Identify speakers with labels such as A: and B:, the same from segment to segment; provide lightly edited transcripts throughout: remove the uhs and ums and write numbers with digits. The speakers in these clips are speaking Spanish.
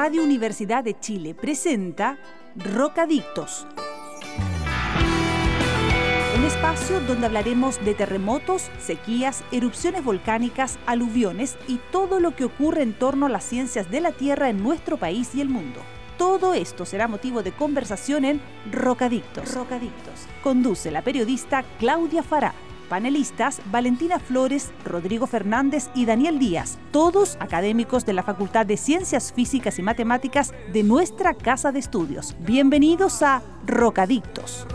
A: Radio Universidad de Chile presenta Rocadictos. Un espacio donde hablaremos de terremotos, sequías, erupciones volcánicas, aluviones y todo lo que ocurre en torno a las ciencias de la Tierra en nuestro país y el mundo. Todo esto será motivo de conversación en Rocadictos. Conduce la periodista Claudia Fará. Panelistas Valentina Flores, Rodrigo Fernández y Daniel Díaz, todos académicos de la Facultad de Ciencias Físicas y Matemáticas de nuestra Casa de Estudios. Bienvenidos a Rocadictos.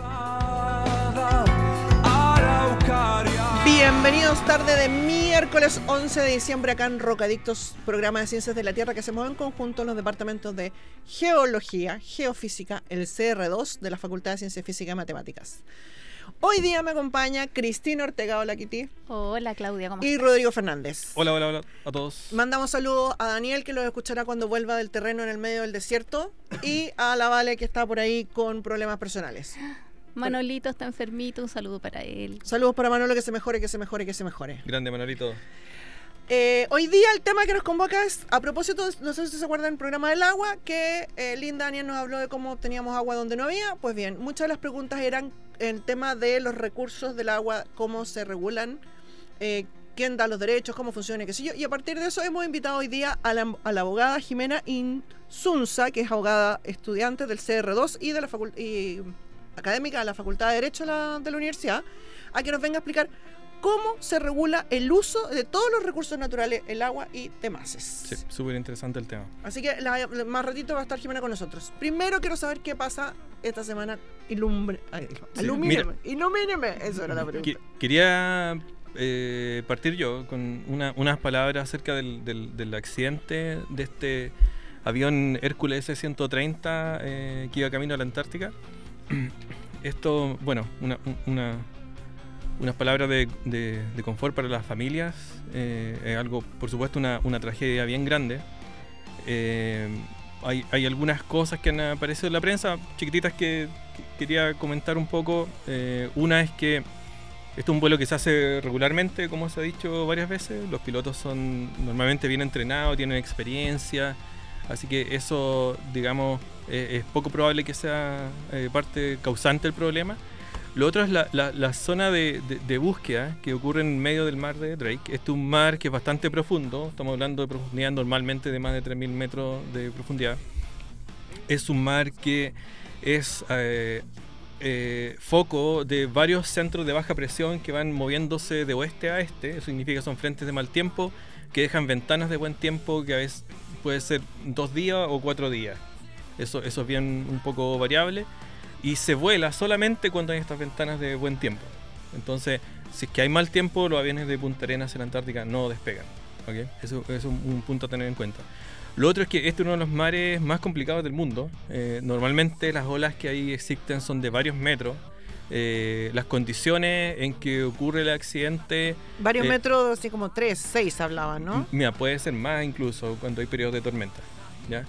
B: Bienvenidos tarde de miércoles 11 de diciembre acá en Rocadictos, programa de Ciencias de la Tierra que hacemos en conjunto en los departamentos de Geología, Geofísica, el CR2 de la Facultad de Ciencias Físicas y Matemáticas. Hoy día me acompaña Cristina Ortega, hola Kitty.
C: Hola Claudia, ¿cómo estás?
B: Y Rodrigo Fernández.
D: Hola a todos.
B: Mandamos saludos a Daniel, que los escuchará cuando vuelva del terreno en el medio del desierto, y a la Vale, que está por ahí con problemas personales.
C: Manolito está enfermito, un saludo para él.
B: Saludos para Manolo, que se mejore.
D: Grande Manolito.
B: Hoy día el tema que nos convoca es, a propósito, no sé si se acuerdan del programa del agua, que Linda Daniel nos habló de cómo teníamos agua donde no había. Pues bien, muchas de las preguntas eran el tema de los recursos del agua, cómo se regulan, quién da los derechos, cómo funciona, qué sé yo. Y a partir de eso hemos invitado hoy día a la abogada Jimena Insunza, que es abogada estudiante del CR2 y de la académica de la Facultad de Derecho de la universidad, a que nos venga a explicar cómo se regula el uso de todos los recursos naturales, el agua y demás.
D: Sí, súper interesante el tema.
B: Así que más ratito va a estar Jimena con nosotros. Primero quiero saber qué pasa esta semana. Ilumíneme. Eso era la pregunta.
D: Quería partir yo con unas palabras acerca del accidente de este avión Hércules S-130 que iba camino a la Antártica. Esto, bueno, unas palabras de confort para las familias. Es algo, por supuesto, una tragedia bien grande. Hay algunas cosas que han aparecido en la prensa, chiquititas, que quería comentar un poco. Una es que este es un vuelo que se hace regularmente, como se ha dicho varias veces. Los pilotos son normalmente bien entrenados, tienen experiencia. Así que eso, digamos, es poco probable que sea parte causante del problema. Lo otro es la zona de búsqueda que ocurre en medio del mar de Drake. Este es un mar que es bastante profundo. Estamos hablando de profundidad normalmente de más de 3.000 metros de profundidad. Es un mar que es foco de varios centros de baja presión que van moviéndose de oeste a este. Eso significa que son frentes de mal tiempo que dejan ventanas de buen tiempo que a veces puede ser 2 días o 4 días. Eso es bien un poco variable. Y se vuela solamente cuando hay estas ventanas de buen tiempo. Entonces, si es que hay mal tiempo, los aviones de Punta Arenas en la Antártica no despegan. ¿Okay? Eso es un punto a tener en cuenta. Lo otro es que este es uno de los mares más complicados del mundo. Normalmente las olas que ahí existen son de varios metros. Las condiciones en que ocurre el accidente... Varios
B: metros, así como 3, 6 hablaban, ¿no?
D: Mira, puede ser más incluso cuando hay periodos de tormenta, ¿ya?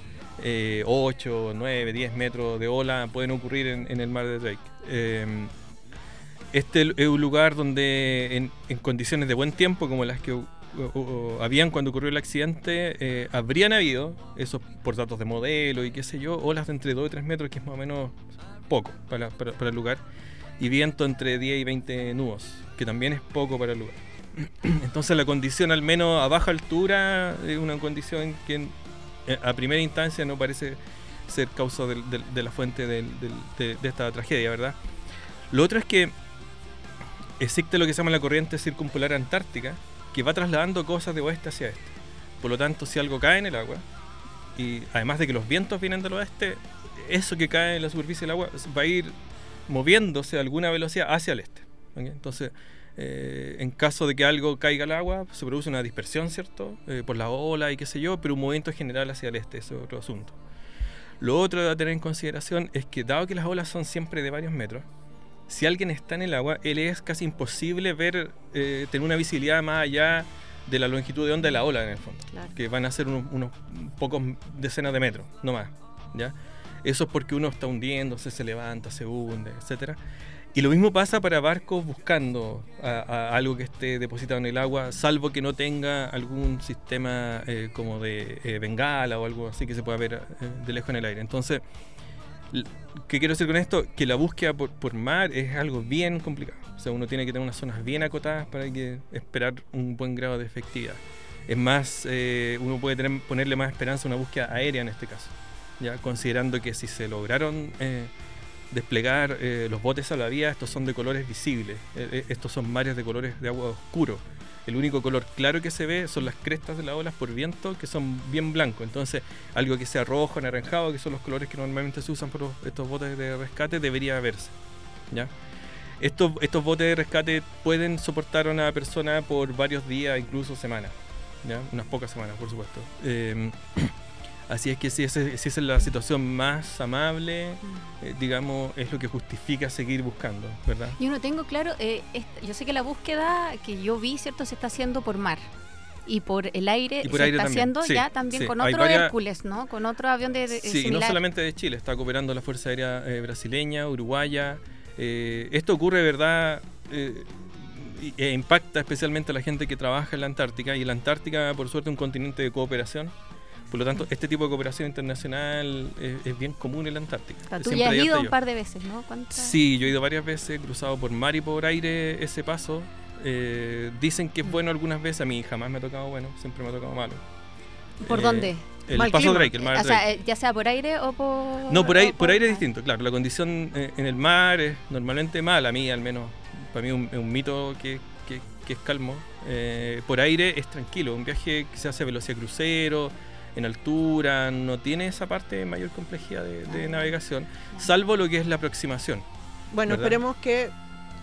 D: 8, 9, 10 metros de ola pueden ocurrir en el mar de Drake. Este es un lugar donde en condiciones de buen tiempo, como las que habían cuando ocurrió el accidente, habrían habido, eso por datos de modelo y qué sé yo, olas de entre 2 y 3 metros, que es más o menos poco para el lugar, y viento entre 10 y 20 nudos, que también es poco para el lugar. Entonces la condición, al menos a baja altura, es una condición que a primera instancia no parece ser causa de la fuente de esta tragedia, ¿verdad? Lo otro es que existe lo que se llama la corriente circumpolar antártica, que va trasladando cosas de oeste hacia este. Por lo tanto, si algo cae en el agua, y además de que los vientos vienen del oeste, eso que cae en la superficie del agua va a ir moviéndose a alguna velocidad hacia el este. ¿Okay? Entonces, en caso de que algo caiga al agua, se produce una dispersión, ¿cierto? Por la ola y qué sé yo, pero un movimiento general hacia el este, ese es otro asunto. Lo otro a tener en consideración es que, dado que las olas son siempre de varios metros, si alguien está en el agua, él es casi imposible ver, tener una visibilidad más allá de la longitud de onda de la ola, en el fondo. Claro. Que van a ser unos pocos decenas de metros, no más, ¿ya? Eso es porque uno está hundiéndose, se levanta, se hunde, etcétera. Y lo mismo pasa para barcos buscando a algo que esté depositado en el agua, salvo que no tenga algún sistema como de bengala o algo así que se pueda ver de lejos en el aire. Entonces, ¿qué quiero decir con esto? Que la búsqueda por mar es algo bien complicado. O sea, uno tiene que tener unas zonas bien acotadas para esperar un buen grado de efectividad. Es más, uno puede ponerle más esperanza a una búsqueda aérea en este caso, ya considerando que si se lograron desplegar los botes salvavidas, estos son de colores visibles, estos son mares de colores de agua oscuro. El único color claro que se ve son las crestas de las olas por viento, que son bien blancos. Entonces, algo que sea rojo, anaranjado, que son los colores que normalmente se usan por estos botes de rescate, debería verse, ¿ya? Estos botes de rescate pueden soportar a una persona por varios días, incluso semanas, ¿ya? Unas pocas semanas, por supuesto. Así es que si esa es la situación más amable, digamos, es lo que justifica seguir buscando, ¿verdad?
C: Yo no tengo claro, yo sé que la búsqueda que yo vi, ¿cierto?, se está haciendo por mar. Y por el aire
D: por
C: se
D: aire
C: está
D: también.
C: haciendo
D: Sí,
C: ya también
D: sí.
C: con
D: Hay
C: otro
D: varias...
C: Hércules, ¿no? Con otro avión de
D: Sí,
C: similar.
D: y no solamente de Chile, está cooperando la Fuerza Aérea brasileña, uruguaya. Esto ocurre, ¿verdad? E impacta especialmente a la gente que trabaja en la Antártica. Y la Antártica, por suerte, es un continente de cooperación. Por lo tanto, este tipo de cooperación internacional es bien común en la Antártica.
C: O sea, tú
D: Siempre
C: ya has
D: hay
C: ido
D: hasta
C: un par de veces, ¿no?
D: Sí, yo he ido varias veces, he cruzado por mar y por aire ese paso. Dicen que es bueno algunas veces, a mí jamás me ha tocado bueno, siempre me ha tocado malo.
C: ¿Por dónde?
D: El
B: Mal
D: paso
B: clima.
D: Drake, el mar
C: O
D: Drake.
C: sea, ya sea por aire o por...
D: No, por
C: o
D: aire es distinto, claro. La condición en el mar es normalmente mala, a mí al menos. Para mí es un mito que es calmo. Por aire es tranquilo, un viaje que se hace a velocidad crucero, en altura, no tiene esa parte de mayor complejidad de navegación, salvo lo que es la aproximación.
B: Bueno,
D: ¿verdad?
B: esperemos que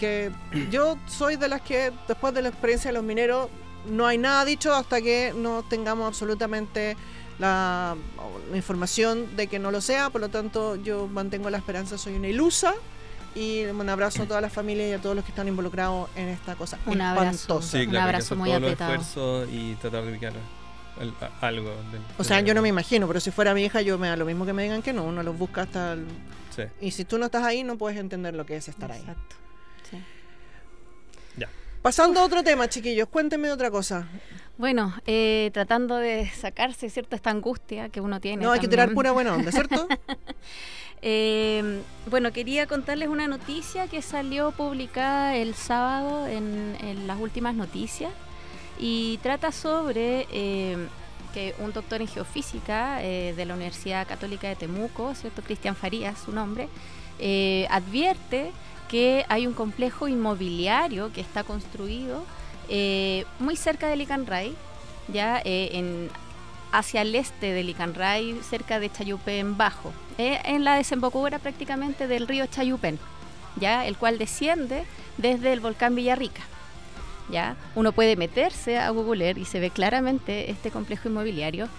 B: yo soy de las que después de la experiencia de los mineros no hay nada dicho hasta que no tengamos absolutamente la información de que no lo sea. Por lo tanto, yo mantengo la esperanza, soy una ilusa. Y un abrazo a toda la familia y a todos los que están involucrados en esta cosa
C: Un abrazo.
B: espantosa.
D: Sí,
C: Un
D: claro,
C: abrazo
D: hay que
C: muy
D: hacer todos
C: apretado.
D: los esfuerzos y tratar de ubicar algo.
B: O sea, yo no me imagino, pero si fuera mi hija, yo me da lo mismo que me digan que no. Uno los busca hasta el...
D: Sí.
B: Y si tú no estás ahí, no puedes entender lo que es estar ahí.
C: Exacto. Sí.
D: Ya.
B: Pasando a otro tema, chiquillos, cuéntenme de otra cosa.
C: Bueno, tratando de sacarse, ¿cierto?, esta angustia que uno tiene.
B: No, hay que tirar
C: también.
B: pura buena onda, ¿cierto?
C: Bueno, quería contarles una noticia que salió publicada el sábado en las últimas noticias y trata sobre que un doctor en geofísica de la Universidad Católica de Temuco, ¿cierto?, Cristian Farías, su nombre, advierte que hay un complejo inmobiliario que está construido muy cerca de Licanray, ya hacia el este de Licanray, cerca de Chayupén Bajo, en la desembocadura prácticamente del río Chayupén, ya, el cual desciende desde el volcán Villarrica. Ya, uno puede meterse a Google Earth y se ve claramente este complejo inmobiliario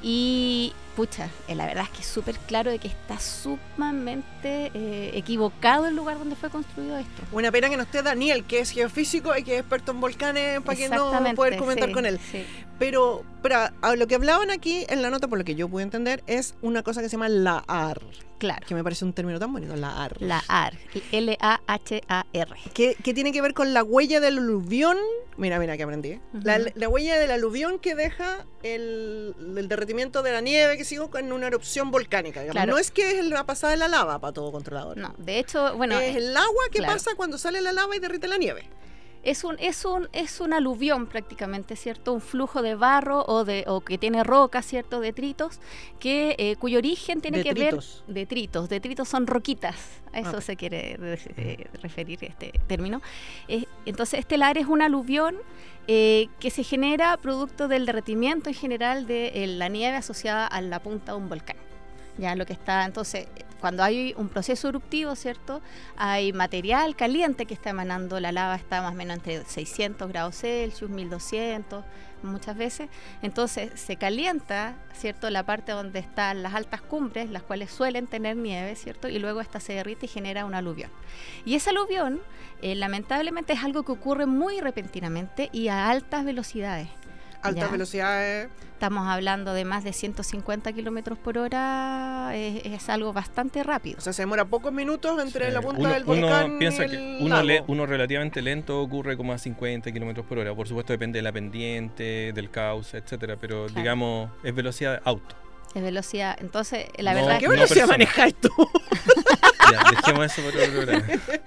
C: y pucha, la verdad es que es súper claro de que está sumamente equivocado el lugar donde fue construido esto.
B: Una pena que no esté Daniel, que es geofísico y que es experto en volcanes, para que no
C: Exactamente,
B: poder comentar
C: sí,
B: con él.
C: sí.
B: Pero a lo que hablaban aquí en la nota, por lo que yo pude entender, es una cosa que se llama la AR,
C: Claro,
B: que me parece un término tan bonito, la AR.
C: la AR, L-A-H-A-R.
B: Que tiene que ver con la huella del aluvión. Mira que aprendí.
C: Ujú.
B: La huella del aluvión que deja el derretimiento de la nieve, que sigo en una erupción volcánica. Digamos.
C: Claro.
B: No es que es la pasada de la lava para todo controlador.
C: No, de hecho, bueno,
B: es el agua que
C: claro.
B: pasa cuando sale la lava y derrite la nieve.
C: es un aluvión prácticamente, ¿cierto? Un flujo de barro o que tiene rocas, ¿cierto? Detritos, cuyo origen tiene
B: Detritos.
C: que ver... Detritos son roquitas, a eso
B: Ok.
C: se quiere referir este término. Entonces, este laar es un aluvión que se genera producto del derretimiento en general de la nieve asociada a la punta de un volcán. Ya lo que está, entonces, cuando hay un proceso eruptivo, ¿cierto? Hay material caliente que está emanando, la lava está más o menos entre 600 grados Celsius, 1200 muchas veces. Entonces se calienta, ¿cierto?, la parte donde están las altas cumbres, las cuales suelen tener nieve, ¿cierto? Y luego esta se derrite y genera un aluvión. Y ese aluvión, lamentablemente, es algo que ocurre muy repentinamente y a altas velocidades.
B: Altas velocidades.
C: Estamos hablando de más de 150 kilómetros por hora, es algo bastante rápido.
B: O sea, se demora pocos minutos entre la punta del volcán
D: uno piensa
B: y el
D: que
B: lago.
D: uno relativamente lento ocurre como a 50 kilómetros por hora. Por supuesto depende de la pendiente, del cauce, etcétera, pero digamos es velocidad de auto.
C: Es velocidad, entonces la
D: No,
C: verdad
B: ¿Qué
C: es
B: velocidad manejáis tú?
D: Ya, dejemos eso por otro programa.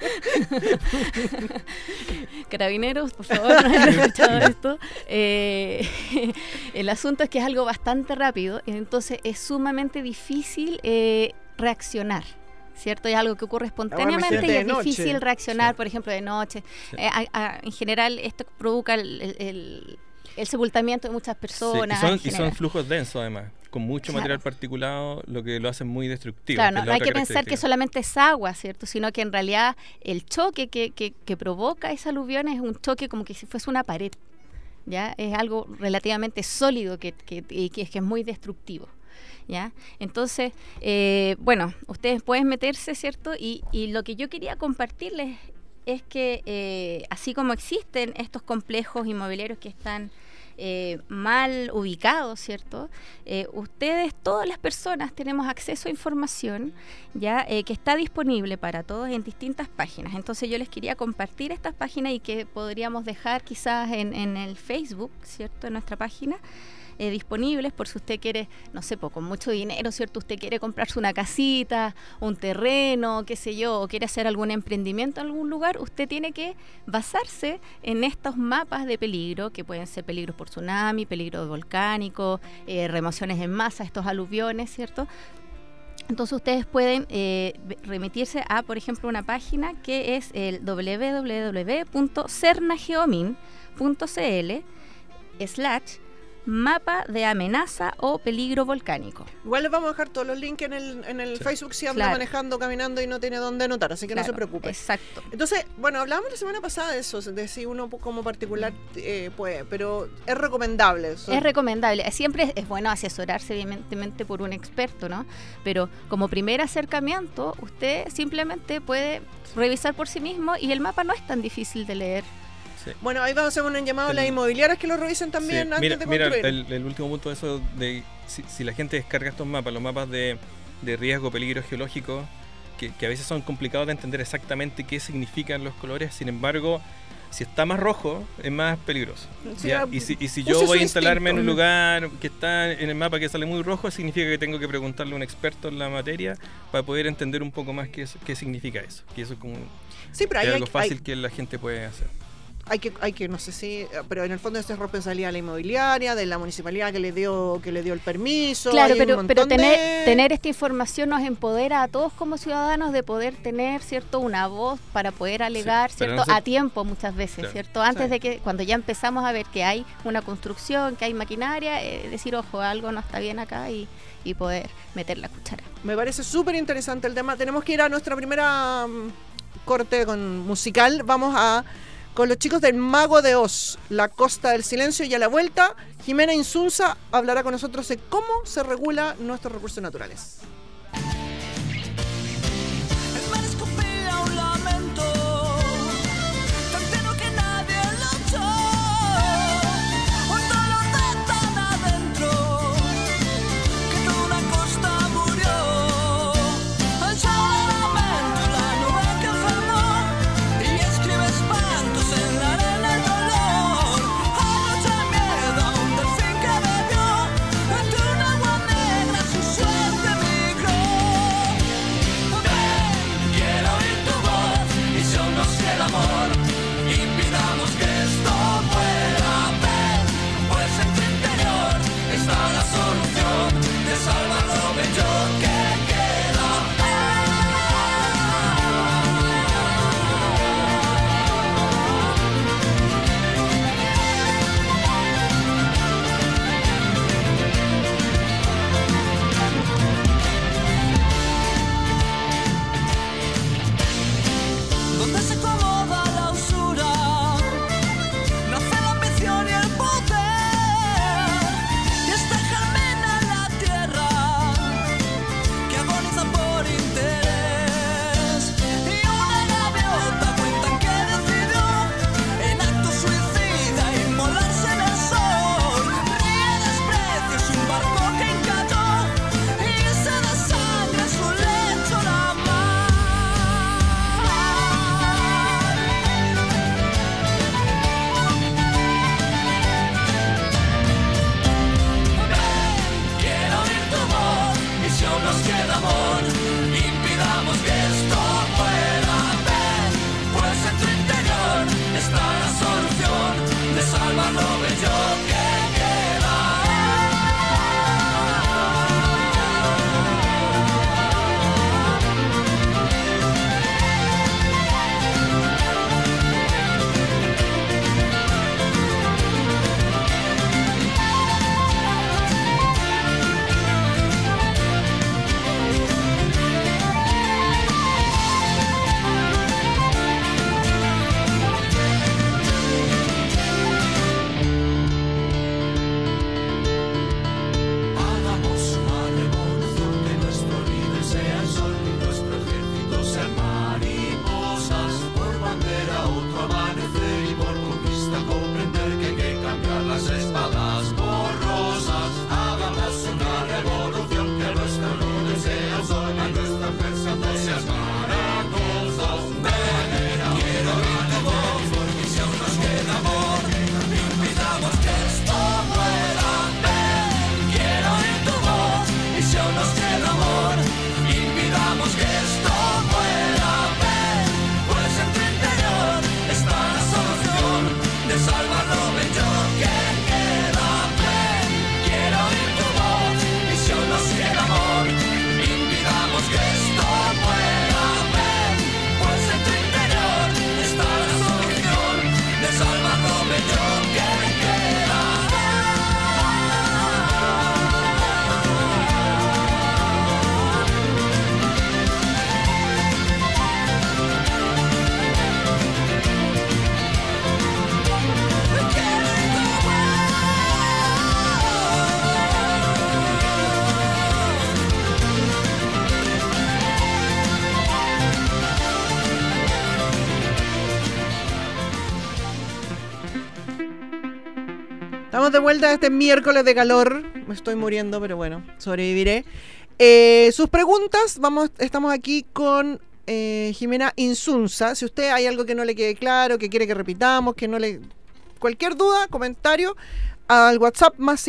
C: Carabineros, por favor, no hayan escuchado esto. El asunto es que es algo bastante rápido, entonces es sumamente difícil reaccionar, ¿cierto? Es algo que ocurre espontáneamente y es difícil reaccionar, por ejemplo, de noche. En general, esto provoca el sepultamiento de muchas personas.
D: Y son flujos densos, además, con mucho material particulado, lo que lo hace muy destructivo.
C: Claro, no hay que pensar que solamente es agua, ¿cierto? Sino que en realidad el choque que provoca esa aluvión es un choque como que si fuese una pared, ¿ya? Es algo relativamente sólido que es muy destructivo, ¿ya? Entonces, bueno, ustedes pueden meterse, ¿cierto? Y lo que yo quería compartirles es que así como existen estos complejos inmobiliarios que están mal ubicados, ¿cierto? Ustedes, todas las personas, tenemos acceso a información ya que está disponible para todos en distintas páginas. Entonces yo les quería compartir estas páginas y que podríamos dejar quizás en el Facebook, ¿cierto? En nuestra página. Disponibles por si usted quiere, no sé, con mucho dinero, ¿cierto? Usted quiere comprarse una casita, un terreno, qué sé yo, o quiere hacer algún emprendimiento en algún lugar, usted tiene que basarse en estos mapas de peligro, que pueden ser peligros por tsunami, peligro volcánico, remociones en masa, estos aluviones, ¿cierto? Entonces ustedes pueden remitirse a, por ejemplo, una página que es el www.cernageomin.cl/mapa de amenaza o peligro volcánico.
B: Igual les vamos a dejar todos los links en el Facebook si anda manejando, caminando y no tiene dónde anotar, así que no se preocupe.
C: Exacto.
B: Entonces, bueno, hablábamos la semana pasada de eso, de si uno como particular puede, pero es recomendable eso.
C: Es recomendable. Siempre es bueno asesorarse evidentemente por un experto, ¿no? Pero como primer acercamiento, usted simplemente puede revisar por sí mismo y el mapa no es tan difícil de leer.
B: Sí. Bueno, ahí vamos a hacer un llamado a las inmobiliarias que lo revisen también antes de construir.
D: Mira, el último punto de eso, de si la gente descarga estos mapas, los mapas de riesgo, peligro geológico, que a veces son complicados de entender exactamente qué significan los colores, sin embargo, si está más rojo, es más peligroso. Sí, y si yo voy a instalarme en un lugar que está en el mapa que sale muy rojo, significa que tengo que preguntarle a un experto en la materia para poder entender un poco más qué significa eso. Que eso es como algo fácil que la gente puede hacer.
B: Hay que, no sé si, pero en el fondo es responsabilidad de la inmobiliaria, de la municipalidad que le dio el permiso.
C: Claro, pero tener esta información nos empodera a todos como ciudadanos de poder tener, ¿cierto?, una voz para poder alegar, ¿cierto?, a tiempo muchas veces, claro, ¿cierto? Antes de que, cuando ya empezamos a ver que hay una construcción, que hay maquinaria, decir, ojo, algo no está bien acá y poder meter la cuchara.
B: Me parece súper interesante el tema. Tenemos que ir a nuestra primera corte musical. Vamos con los chicos del Mago de Oz, La Costa del Silencio, y a la vuelta, Jimena Insunza hablará con nosotros de cómo se regula nuestros recursos naturales.
E: Suerte
B: Estamos de vuelta este miércoles de calor. Me estoy muriendo, pero bueno, sobreviviré. Sus preguntas, estamos aquí con Jimena Insunza. Si usted hay algo que no le quede claro, que quiere que repitamos, cualquier duda, comentario, al WhatsApp más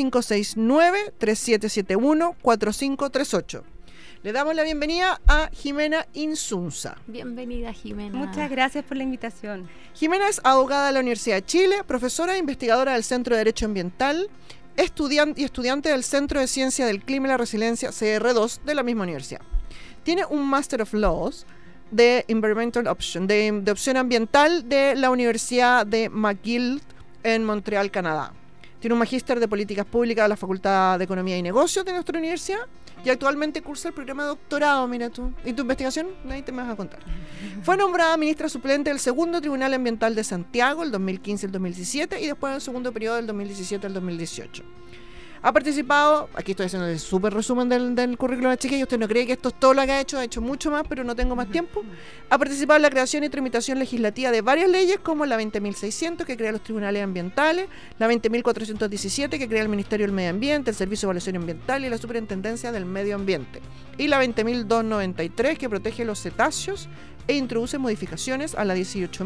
B: 569-3771-4538. Le damos la bienvenida a Jimena Insunza.
C: Bienvenida, Jimena.
E: Muchas gracias por la invitación.
B: Jimena es abogada de la Universidad de Chile, profesora e investigadora del Centro de Derecho Ambiental, estudiante del Centro de Ciencia del Clima y la Resiliencia, CR2, de la misma universidad. Tiene un Master of Laws de Environmental Option, de opción ambiental de la Universidad de McGill en Montreal, Canadá. Tiene un magíster de políticas públicas de la Facultad de Economía y Negocios de nuestra universidad y actualmente cursa el programa de doctorado, mira tú. ¿Y tu investigación? Ahí te me vas a contar. Fue nombrada ministra suplente del Segundo Tribunal Ambiental de Santiago el 2015 y el 2017 y después en el segundo periodo del 2017 al 2018. Ha participado, aquí estoy haciendo el súper resumen del currículum de la chiquilla, usted no cree que esto es todo lo que ha hecho mucho más, pero no tengo más tiempo. Ha participado en la creación y tramitación legislativa de varias leyes, como la 20.600, que crea los tribunales ambientales, la 20.417, que crea el Ministerio del Medio Ambiente, el Servicio de Evaluación Ambiental y la Superintendencia del Medio Ambiente, y la 20.293, que protege los cetáceos e introduce modificaciones a la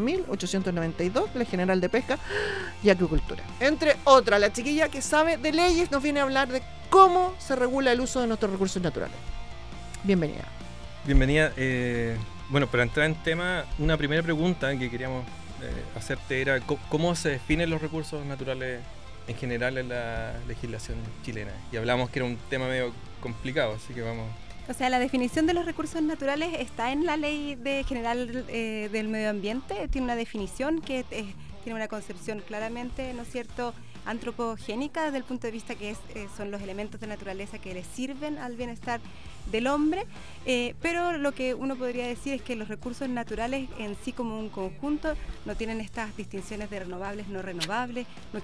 B: 18.892, la General de Pesca y Acuicultura. Entre otras, la chiquilla que sabe de leyes nos viene a hablar de cómo se regula el uso de nuestros recursos naturales. Bienvenida.
D: Bienvenida. Bueno, para entrar en tema, una primera pregunta que queríamos hacerte era ¿cómo se definen los recursos naturales en general en la legislación chilena? Y hablamos que era un tema medio complicado, así que vamos...
E: O sea, la definición de los recursos naturales está en la Ley General del Medio Ambiente. Tiene una definición que tiene una concepción claramente, ¿no es cierto?, antropogénica desde el punto de vista que son los elementos de naturaleza que le sirven al bienestar del hombre, pero lo que uno podría decir es que los recursos naturales en sí como un conjunto no tienen estas distinciones de renovables, no renovables,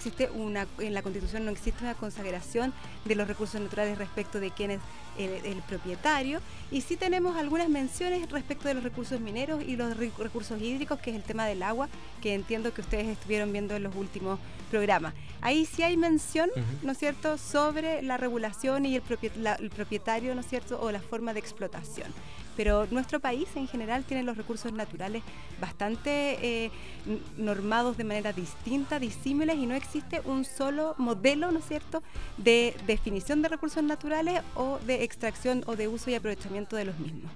E: en la Constitución no existe una consagración de los recursos naturales respecto de quién es el propietario, y sí tenemos algunas menciones respecto de los recursos mineros y los recursos hídricos, que es el tema del agua, que entiendo que ustedes estuvieron viendo en los últimos programas. Ahí sí hay mención, ¿no es cierto?, sobre la regulación y el propietario, ¿no es cierto?, o la forma de explotación. Pero nuestro país en general tiene los recursos naturales bastante normados de manera distinta, disímiles, y no existe un solo modelo, ¿no es cierto?, de definición de recursos naturales o de extracción o de uso y aprovechamiento de los mismos.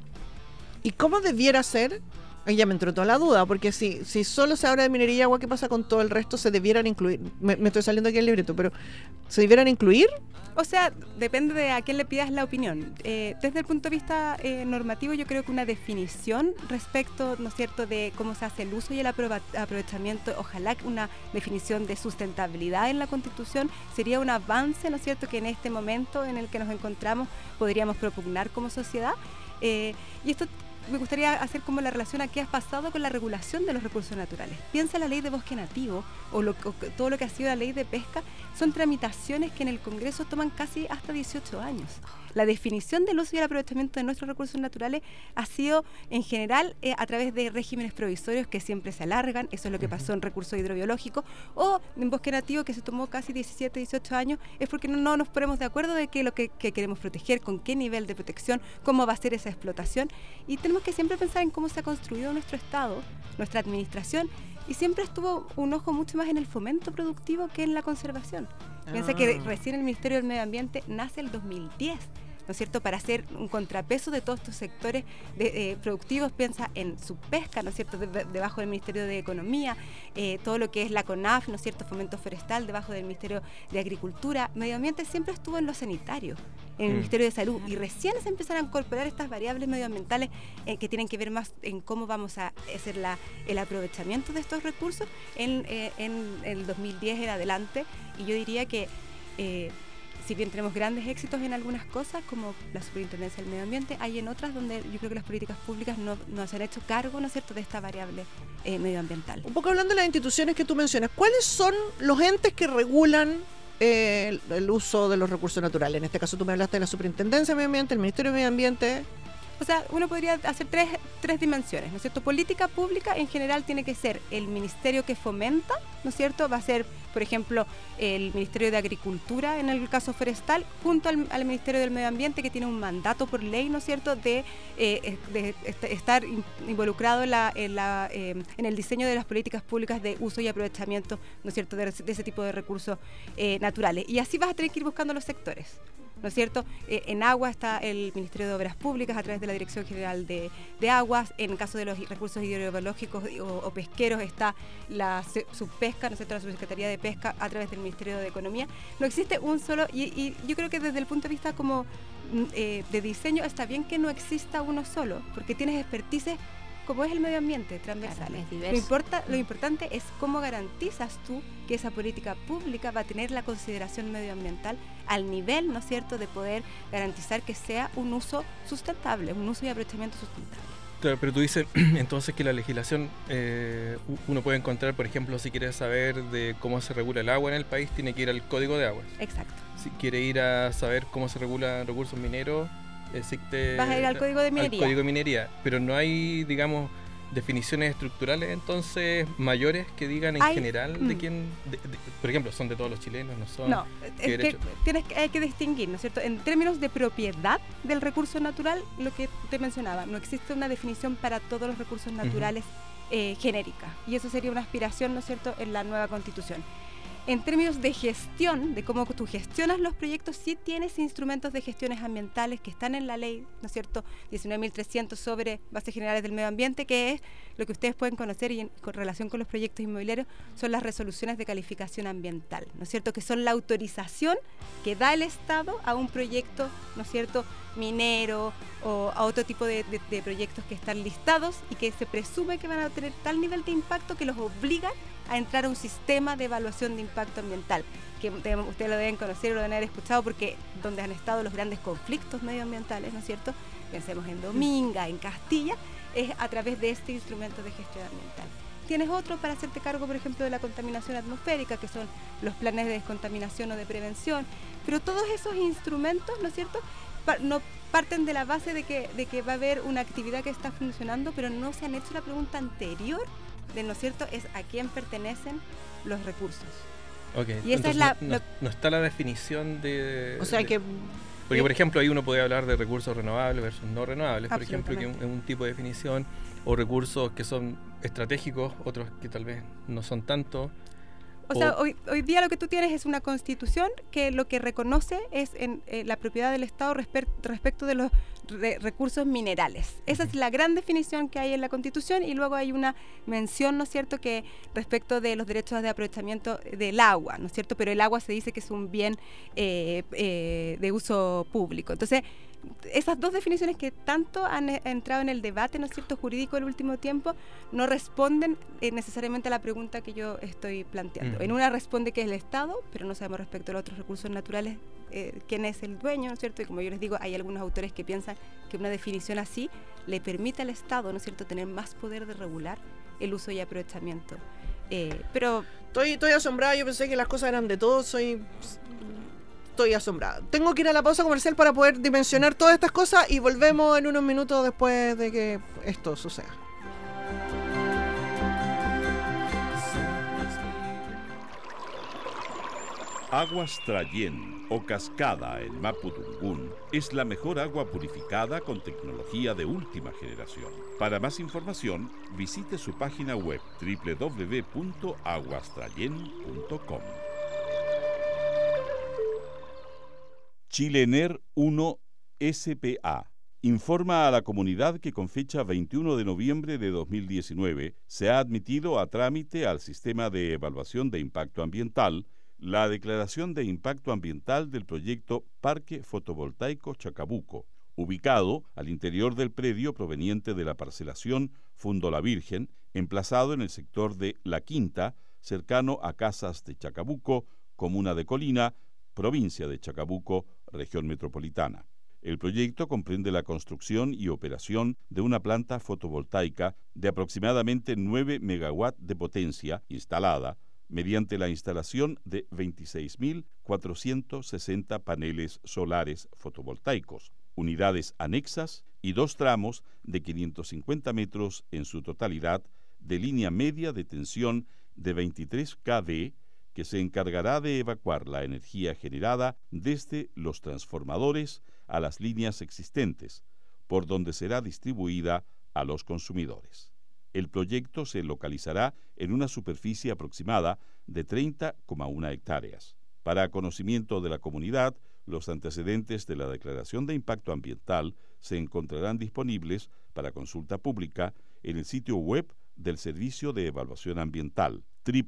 B: ¿Y cómo debiera ser? Ya me entró toda la duda, porque si solo se habla de minería y agua, ¿qué pasa con todo el resto? ¿Se debieran incluir? Me estoy saliendo aquí el libreto, pero ¿se debieran incluir?
E: O sea, depende de a quién le pidas la opinión. Desde el punto de vista normativo, yo creo que una definición respecto, ¿no es cierto?, de cómo se hace el uso y el aprovechamiento, ojalá una definición de sustentabilidad en la Constitución sería un avance, ¿no es cierto?, que en este momento en el que nos encontramos podríamos propugnar como sociedad. Y esto me gustaría hacer como la relación a qué ha pasado con la regulación de los recursos naturales. Piensa la ley de bosque nativo o todo lo que ha sido la ley de pesca, son tramitaciones que en el Congreso toman casi hasta 18 años. La definición del uso y el aprovechamiento de nuestros recursos naturales ha sido en general a través de regímenes provisorios que siempre se alargan, eso es lo que pasó en recursos hidrobiológicos, o en bosque nativo que se tomó casi 17, 18 años, es porque no nos ponemos de acuerdo de qué es lo que queremos proteger, con qué nivel de protección, cómo va a ser esa explotación, y tenemos que siempre pensar en cómo se ha construido nuestro Estado, nuestra administración, y siempre estuvo un ojo mucho más en el fomento productivo que en la conservación. Piensa que recién el Ministerio del Medio Ambiente nace el 2010, ¿no es cierto?, para hacer un contrapeso de todos estos sectores productivos. Piensa en su pesca, ¿no es cierto?, debajo del Ministerio de Economía, todo lo que es la CONAF, ¿no es cierto?, fomento forestal, debajo del Ministerio de Agricultura. Medio Ambiente siempre estuvo en lo sanitario, en el Ministerio de Salud, y recién se empezaron a incorporar estas variables medioambientales que tienen que ver más en cómo vamos a hacer el aprovechamiento de estos recursos en el 2010 en adelante. Y yo diría que si bien tenemos grandes éxitos en algunas cosas, como la Superintendencia del Medio Ambiente, hay en otras donde yo creo que las políticas públicas no se han hecho cargo, ¿no es cierto?, de esta variable medioambiental.
B: Un poco hablando de las instituciones que tú mencionas, ¿cuáles son los entes que regulan el uso de los recursos naturales? En este caso tú me hablaste de la Superintendencia de Medio Ambiente, el Ministerio de Medio Ambiente.
E: O sea, uno podría hacer tres dimensiones, ¿no es cierto? Política pública en general tiene que ser el ministerio que fomenta, ¿no es cierto? Va a ser, por ejemplo, el Ministerio de Agricultura en el caso forestal, junto al Ministerio del Medio Ambiente, que tiene un mandato por ley, ¿no es cierto?, de estar involucrado en el diseño de las políticas públicas de uso y aprovechamiento, ¿no es cierto?, de ese tipo de recursos naturales. Y así vas a tener que ir buscando los sectores, ¿no es cierto? En agua está el Ministerio de Obras Públicas a través de la Dirección General de Aguas. En el caso de los recursos hidrobiológicos o pesqueros está la subpesca, ¿no es cierto?, la Subsecretaría de Pesca a través del Ministerio de Economía. No existe un solo, y yo creo que desde el punto de vista como de diseño está bien que no exista uno solo, porque tienes expertices como es el medio ambiente, transversales. Claro, lo importante es cómo garantizas tú que esa política pública va a tener la consideración medioambiental al nivel, ¿no es cierto?, de poder garantizar que sea un uso sustentable, un uso y aprovechamiento sustentable.
D: Claro, pero tú dices entonces que la legislación uno puede encontrar, por ejemplo, si quiere saber de cómo se regula el agua en el país, tiene que ir al Código de Aguas.
E: Exacto.
D: Si quiere ir a saber cómo se regulan recursos mineros,
E: vas a ir al Código de Minería.
D: Al Código de Minería, pero no hay, digamos, definiciones estructurales entonces mayores que digan en general de quién, por ejemplo, son de todos los chilenos, no son.
E: No, hay que distinguir, ¿no es cierto? En términos de propiedad del recurso natural, lo que te mencionaba, no existe una definición para todos los recursos naturales genérica, y eso sería una aspiración, ¿no es cierto?, en la nueva Constitución. En términos de gestión, de cómo tú gestionas los proyectos, sí tienes instrumentos de gestiones ambientales que están en la ley, ¿no es cierto?, 19.300 sobre bases generales del medio ambiente, que es lo que ustedes pueden conocer y con relación con los proyectos inmobiliarios, son las resoluciones de calificación ambiental, ¿no es cierto?, que son la autorización que da el Estado a un proyecto, ¿no es cierto?, minero o a otro tipo de proyectos que están listados y que se presume que van a tener tal nivel de impacto que los obligan a entrar a un sistema de evaluación de impacto ambiental, que ustedes lo deben conocer o lo deben haber escuchado, porque donde han estado los grandes conflictos medioambientales, ¿no es cierto?, pensemos en Dominga, en Castilla, es a través de este instrumento de gestión ambiental. Tienes otro para hacerte cargo, por ejemplo, de la contaminación atmosférica, que son los planes de descontaminación o de prevención, pero todos esos instrumentos, ¿no es cierto?, no parten de la base de que va a haber una actividad que está funcionando, pero no se han hecho la pregunta anterior de, ¿no es cierto?, es a quién pertenecen los recursos.
D: Okay.
E: Y esa
D: entonces, no está la definición de...
B: O sea que...
D: Porque, por ejemplo, ahí uno puede hablar de recursos renovables versus no renovables, por ejemplo, que es un tipo de definición, o recursos que son estratégicos, otros que tal vez no son tanto.
E: O sea, hoy día lo que tú tienes es una constitución que lo que reconoce es la propiedad del Estado respecto de los recursos minerales. Esa es la gran definición que hay en la Constitución, y luego hay una mención, ¿no es cierto?, que respecto de los derechos de aprovechamiento del agua, ¿no es cierto?, pero el agua se dice que es un bien de uso público. Entonces, esas dos definiciones que tanto han entrado en el debate, ¿no es cierto?, jurídico el último tiempo, no responden necesariamente a la pregunta que yo estoy planteando. En una responde que es el Estado, pero no sabemos respecto a los otros recursos naturales quién es el dueño, ¿no es cierto? Y como yo les digo, hay algunos autores que piensan que una definición así le permite al Estado, ¿no es cierto?, tener más poder de regular el uso y aprovechamiento. Pero
B: Estoy asombrada, yo pensé que las cosas eran de todos, estoy asombrada. Tengo que ir a la pausa comercial para poder dimensionar todas estas cosas y volvemos en unos minutos después de que esto suceda.
F: Aguas Trayén o Cascada en Mapudungún es la mejor agua purificada con tecnología de última generación. Para más información, visite su página web www.aguastrayen.com. Chilener 1 S.p.A. informa a la comunidad que con fecha 21 de noviembre de 2019 se ha admitido a trámite al Sistema de Evaluación de Impacto Ambiental la declaración de impacto ambiental del proyecto Parque Fotovoltaico Chacabuco, ubicado al interior del predio proveniente de la parcelación Fundo La Virgen, emplazado en el sector de La Quinta, cercano a Casas de Chacabuco, comuna de Colina, provincia de Chacabuco, región metropolitana. El proyecto comprende la construcción y operación de una planta fotovoltaica de aproximadamente 9 megawatts de potencia instalada mediante la instalación de 26.460 paneles solares fotovoltaicos, unidades anexas y 2 tramos de 550 metros en su totalidad de línea media de tensión de 23 kV que se encargará de evacuar la energía generada desde los transformadores a las líneas existentes, por donde será distribuida a los consumidores. El proyecto se localizará en una superficie aproximada de 30,1 hectáreas. Para conocimiento de la comunidad, los antecedentes de la declaración de impacto ambiental se encontrarán disponibles para consulta pública en el sitio web del Servicio de Evaluación Ambiental,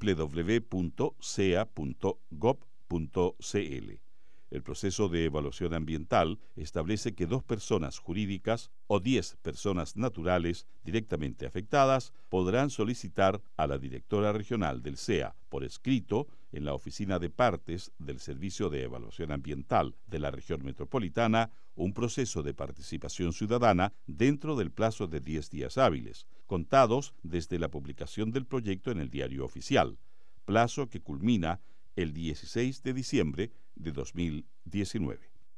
F: www.sea.gov.cl. El proceso de evaluación ambiental establece que 2 personas jurídicas o 10 personas naturales directamente afectadas podrán solicitar a la directora regional del SEA por escrito en la oficina de partes del Servicio de Evaluación Ambiental de la región metropolitana un proceso de participación ciudadana dentro del plazo de 10 días hábiles, contados desde la publicación del proyecto en el Diario Oficial, plazo que culmina el 16 de diciembre de 2019.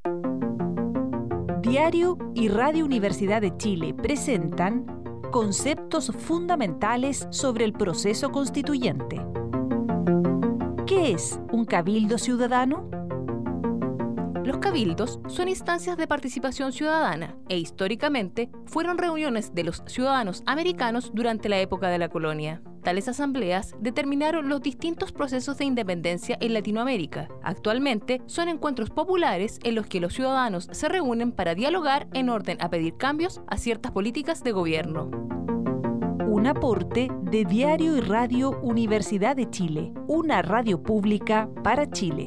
A: Diario y Radio Universidad de Chile presentan conceptos fundamentales sobre el proceso constituyente. ¿Qué es un cabildo ciudadano?
G: Los cabildos son instancias de participación ciudadana e históricamente fueron reuniones de los ciudadanos americanos durante la época de la colonia. Tales asambleas determinaron los distintos procesos de independencia en Latinoamérica. Actualmente son encuentros populares en los que los ciudadanos se reúnen para dialogar en orden a pedir cambios a ciertas políticas de gobierno.
A: Un aporte de Diario y Radio Universidad de Chile, una radio pública para Chile.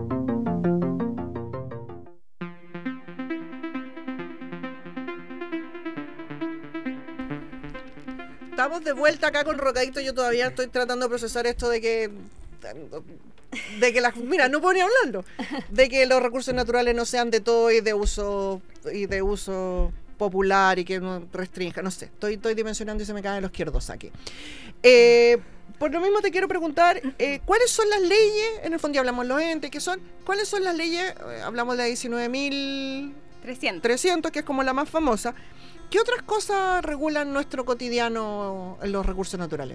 B: Estamos de vuelta acá con Rocadicto. Yo todavía estoy tratando de procesar esto de que mira, no puedo ni hablarlo, de que los recursos naturales no sean de todo y de uso popular y que no restrinja, no sé, estoy dimensionando y se me caen los izquierdos aquí. Por lo mismo te quiero preguntar, ¿cuáles son las leyes? En el fondo ya hablamos los entes, ¿cuáles son las leyes? Hablamos de la 19.300, que es como la más famosa. ¿Qué otras cosas regulan nuestro cotidiano en los recursos naturales?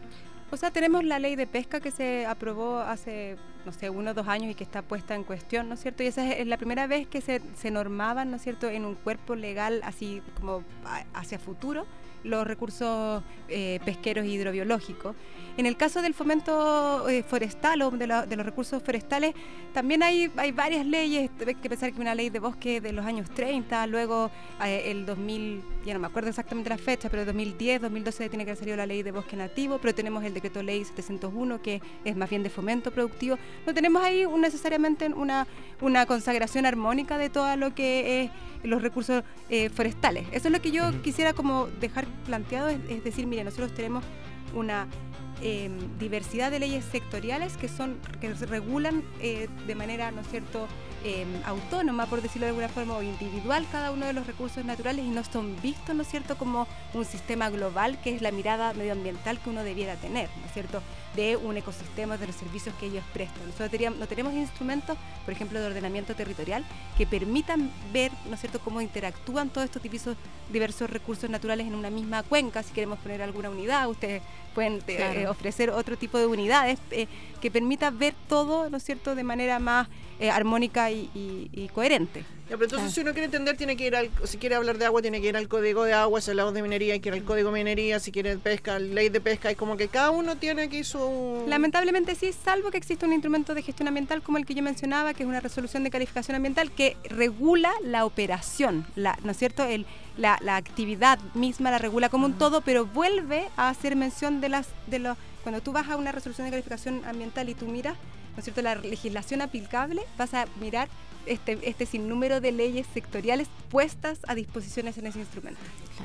E: O sea, tenemos la ley de pesca que se aprobó hace, no sé, 1 o 2 años y que está puesta en cuestión, ¿no es cierto? Y esa es la primera vez que se normaban, ¿no es cierto?, en un cuerpo legal así como hacia futuro los recursos pesqueros e hidrobiológicos. En el caso del fomento forestal o de los recursos forestales, también hay varias leyes. Hay que pensar que una ley de bosque de los años 30, luego el 2000, ya no me acuerdo exactamente la fecha, pero 2010, 2012 tiene que haber salido la ley de bosque nativo, pero tenemos el decreto ley 701, que es más bien de fomento productivo. No tenemos ahí necesariamente una consagración armónica de todo lo que es los recursos forestales. Eso es lo que yo quisiera como dejar planteado, es decir, mire, nosotros tenemos una diversidad de leyes sectoriales que se regulan de manera, ¿no es cierto?, autónoma, por decirlo de alguna forma, o individual cada uno de los recursos naturales, y no son vistos, ¿no es cierto?, como un sistema global, que es la mirada medioambiental que uno debiera tener, ¿no es cierto?, de un ecosistema, de los servicios que ellos prestan. Nosotros no tenemos instrumentos, por ejemplo, de ordenamiento territorial que permitan ver, ¿no es cierto?, cómo interactúan todos estos diversos recursos naturales en una misma cuenca. Si queremos poner alguna unidad, ustedes pueden ofrecer otro tipo de unidades que permita ver todo, ¿no es cierto?, de manera más armónica y coherente.
B: Ya, pero entonces si uno quiere entender, tiene que ir si quiere hablar de agua, tiene que ir al código de agua, si hablamos de minería, hay que ir al código de minería, si quiere pesca, ley de pesca, y como que cada uno tiene aquí su... Lamentablemente sí, salvo que exista un instrumento de gestión ambiental como el que yo mencionaba, que es una resolución de calificación ambiental que regula la operación, ¿no es cierto?, la actividad misma la regula como un todo, pero vuelve a hacer mención cuando tú vas a una resolución de calificación ambiental y tú miras, ¿no es cierto?, la legislación aplicable, vas a mirar este sinnúmero de leyes sectoriales puestas a disposiciones en ese instrumento.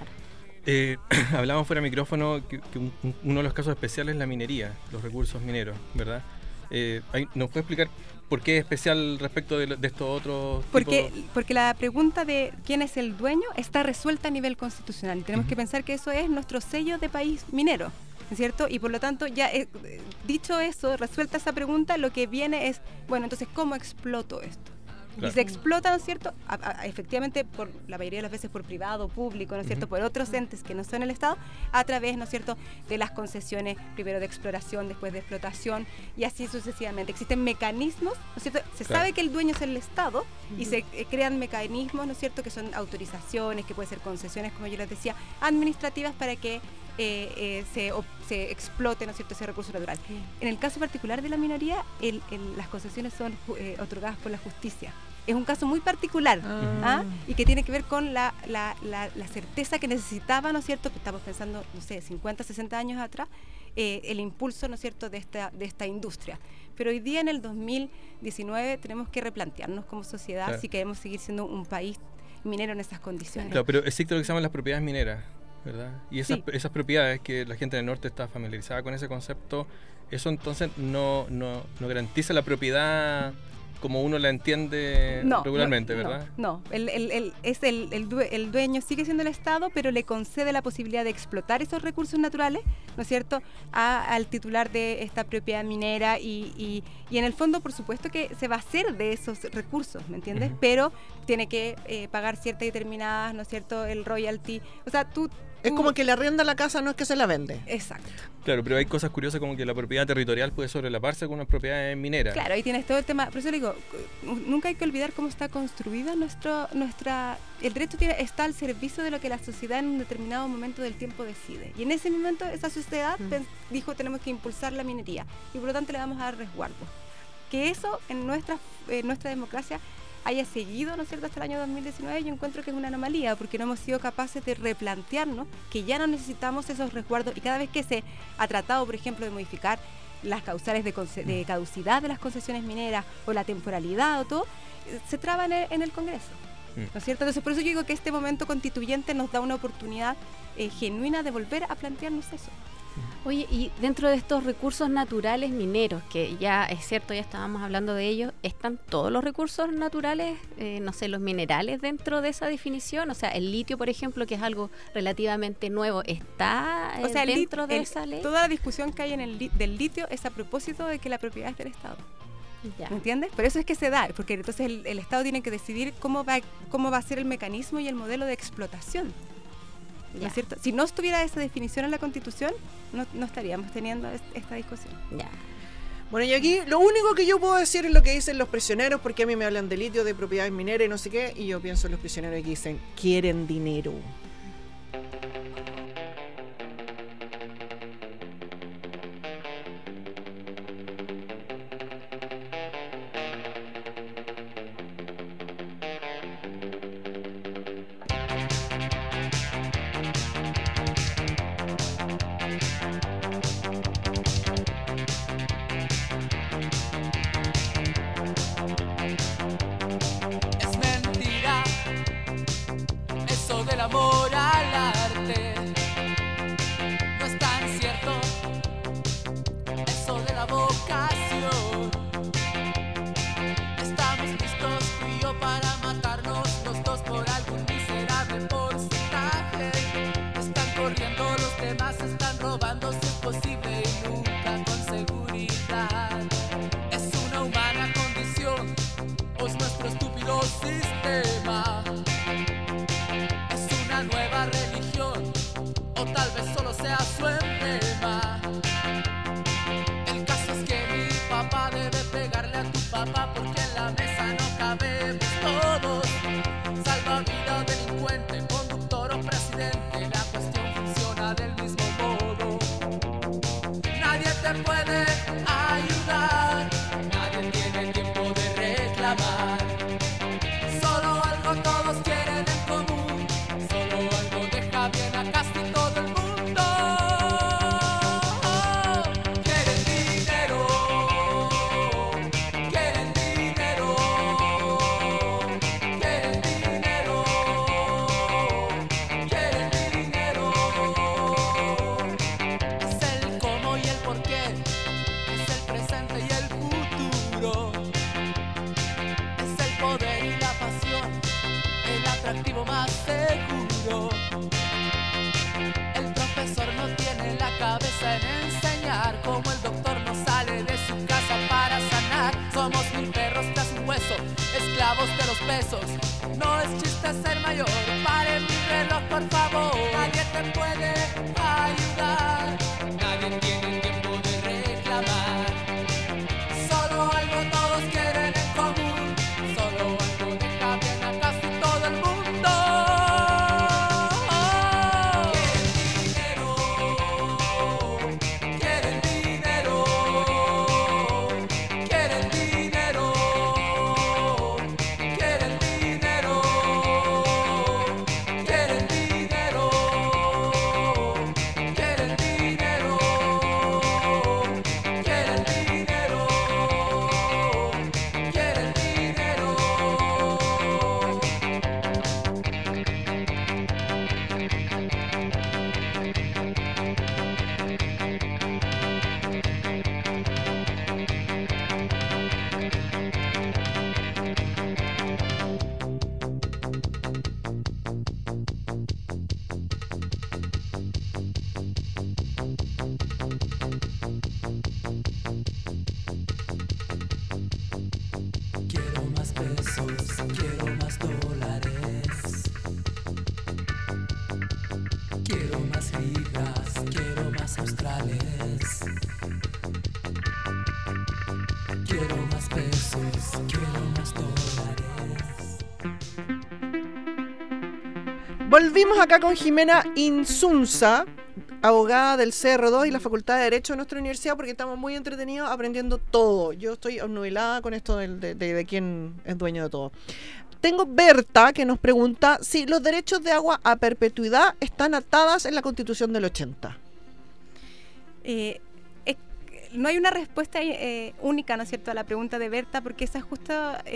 C: Claro.
D: Hablamos fuera de micrófono que uno de los casos especiales es la minería, los recursos mineros, ¿verdad? ¿Nos puede explicar por qué es especial respecto de estos otros
E: Porque la pregunta de quién es el dueño está resuelta a nivel constitucional y tenemos que pensar que eso es nuestro sello de país minero, ¿cierto? Y por lo tanto, ya dicho eso, resuelta esa pregunta, lo que viene es, bueno, entonces, ¿cómo exploto esto? Y se explota, ¿no es cierto? Efectivamente, por la mayoría de las veces por privado, público, ¿no es cierto? Por otros entes que no son el Estado, a través, ¿no es cierto?, de las concesiones, primero de exploración, después de explotación, y así sucesivamente. Existen mecanismos, ¿no es cierto? Se sabe que el dueño es el Estado y se crean mecanismos, ¿no es cierto?, que son autorizaciones, que pueden ser concesiones, como yo les decía, administrativas para que se explote, ¿no es cierto?, ese recurso natural. En el caso particular de la minoría, las concesiones son otorgadas por la justicia. Es un caso muy particular y que tiene que ver con la certeza que necesitaba, ¿no es cierto? Estamos pensando, no sé, 50, 60 años atrás, el impulso, ¿no es cierto?, de esta industria. Pero hoy día, en el 2019, tenemos que replantearnos como sociedad si queremos seguir siendo un país minero en esas condiciones.
D: Claro, pero existe lo que se llaman las propiedades mineras, ¿verdad? Y esas propiedades, que la gente del norte está familiarizada con ese concepto, eso entonces no garantiza la propiedad como uno la entiende regularmente, ¿verdad?
E: No, el dueño sigue siendo el Estado, pero le concede la posibilidad de explotar esos recursos naturales, ¿no es cierto?, al titular de esta propiedad minera y en el fondo, por supuesto, que se va a hacer de esos recursos, ¿me entiendes? Pero tiene que pagar ciertas determinadas, ¿no es cierto?, el royalty. O sea,
B: es como que le arrienda la casa, no es que se la vende.
E: Exacto.
D: Claro, pero hay cosas curiosas como que la propiedad territorial puede sobrelaparse con unas propiedades mineras.
E: Claro, ahí tienes todo el tema. Por eso le digo, nunca hay que olvidar cómo está construida el derecho está al servicio de lo que la sociedad en un determinado momento del tiempo decide. Y en ese momento esa sociedad dijo, tenemos que impulsar la minería y por lo tanto le vamos a dar resguardo. Que eso en nuestra democracia haya seguido, ¿no es cierto?, hasta el año 2019, yo encuentro que es una anomalía, porque no hemos sido capaces de replantearnos que ya no necesitamos esos resguardos, y cada vez que se ha tratado, por ejemplo, de modificar las causales de caducidad de las concesiones mineras o la temporalidad o todo, se traba en el Congreso, ¿no es cierto? Entonces, por eso yo digo que este momento constituyente nos da una oportunidad genuina de volver a plantearnos eso.
C: Oye, y dentro de estos recursos naturales mineros, que ya es cierto, ya estábamos hablando de ellos, ¿están todos los recursos naturales, no sé, los minerales dentro de esa definición? O sea, el litio, por ejemplo, que es algo relativamente nuevo, ¿está dentro de esa ley?
E: Toda la discusión que hay del litio es a propósito de que la propiedad es del Estado. Ya. ¿Me entiendes? Por eso es que se da, porque entonces el Estado tiene que decidir cómo va a ser el mecanismo y el modelo de explotación. ¿No es cierto? Si no estuviera esa definición en la Constitución, no estaríamos teniendo esta discusión.
C: Ya.
B: Bueno, y aquí lo único que yo puedo decir es lo que dicen los prisioneros, porque a mí me hablan de litio, de propiedades mineras y no sé qué, y yo pienso en los prisioneros que dicen, quieren dinero.
H: centavos de los pesos. No es chiste ser mayor, pare mi reloj por favor. Nadie te puede ayudar, nadie tiene tiempo de reclamar. Solo algo todos quieren en común, solo algo deja bien a casi todo el mundo. Quieren dinero, quieren dinero, quieren dinero, quieren dinero, quieren dinero, quieren dinero, quieren dinero, quieren dinero. Quiero más pesos, quiero más dólares. Quiero más libras, quiero más australes. Quiero más pesos, quiero más dólares.
B: Volvimos acá con Jimena Insunza, abogada del CR2 y la Facultad de Derecho de nuestra universidad, porque estamos muy entretenidos aprendiendo todo. Yo estoy obnubilada con esto de quién es dueño de todo. Tengo Berta que nos pregunta si los derechos de agua a perpetuidad están atadas en la Constitución del 80.
E: No hay una respuesta única, ¿no es cierto?, a la pregunta de Berta, porque esa es justo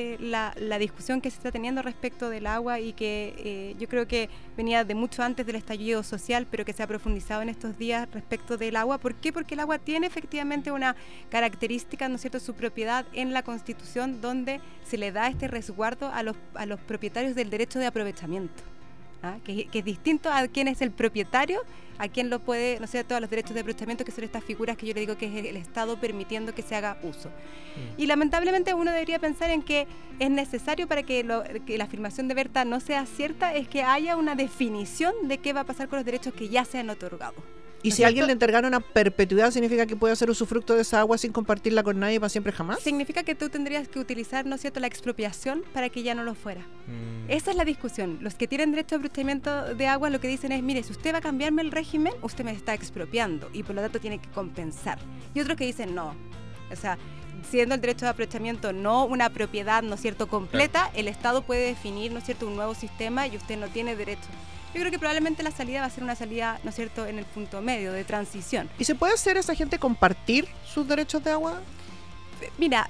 E: la discusión que se está teniendo respecto del agua y que yo creo que venía de mucho antes del estallido social, pero que se ha profundizado en estos días respecto del agua. ¿Por qué? Porque el agua tiene efectivamente una característica, ¿no es cierto?, su propiedad en la Constitución, donde se le da este resguardo a los propietarios del derecho de aprovechamiento. Que es distinto a quién es el propietario, a quién lo puede, no sé, todos los derechos de aprovechamiento, que son estas figuras que yo le digo que es el Estado permitiendo que se haga uso. Y lamentablemente uno debería pensar en que es necesario, para que la afirmación de Berta no sea cierta, es que haya una definición de qué va a pasar con los derechos que ya se han otorgado.
B: Y si a alguien le entregaron a perpetuidad, ¿significa que puede hacer usufructo de esa agua sin compartirla con nadie para siempre jamás?
E: Significa que tú tendrías que utilizar, ¿no es cierto?, la expropiación para que ya no lo fuera. Esa es la discusión. Los que tienen derecho a aprovechamiento de agua lo que dicen es, mire, si usted va a cambiarme el régimen, usted me está expropiando y por lo tanto tiene que compensar. Y otros que dicen no. O sea, siendo el derecho de aprovechamiento no una propiedad, ¿no es cierto?, completa, el Estado puede definir, ¿no es cierto?, un nuevo sistema y usted no tiene derecho. Yo creo que probablemente la salida va a ser una salida, ¿no es cierto?, en el punto medio de transición.
B: ¿Y se puede hacer esa gente compartir sus derechos de agua?
E: Mira,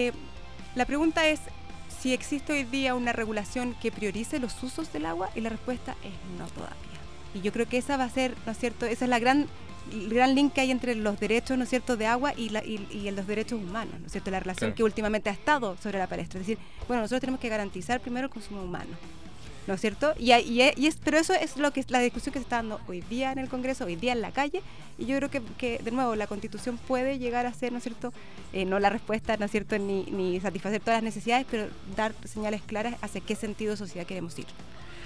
E: la pregunta es si existe hoy día una regulación que priorice los usos del agua, y la respuesta es no todavía. Y yo creo que esa va a ser, ¿no es cierto?, esa es el gran link que hay entre los derechos, ¿no es cierto?, de agua y los derechos humanos, ¿no es cierto?, la relación que últimamente ha estado sobre la palestra. Es decir, bueno, nosotros tenemos que garantizar primero el consumo humano, ¿no es cierto? Pero eso es la discusión que se está dando hoy día en el Congreso, hoy día en la calle, y yo creo que de nuevo, la Constitución puede llegar a ser, ¿no es cierto?, no la respuesta, ¿no es cierto?, ni satisfacer todas las necesidades, pero dar señales claras hacia qué sentido de sociedad queremos ir.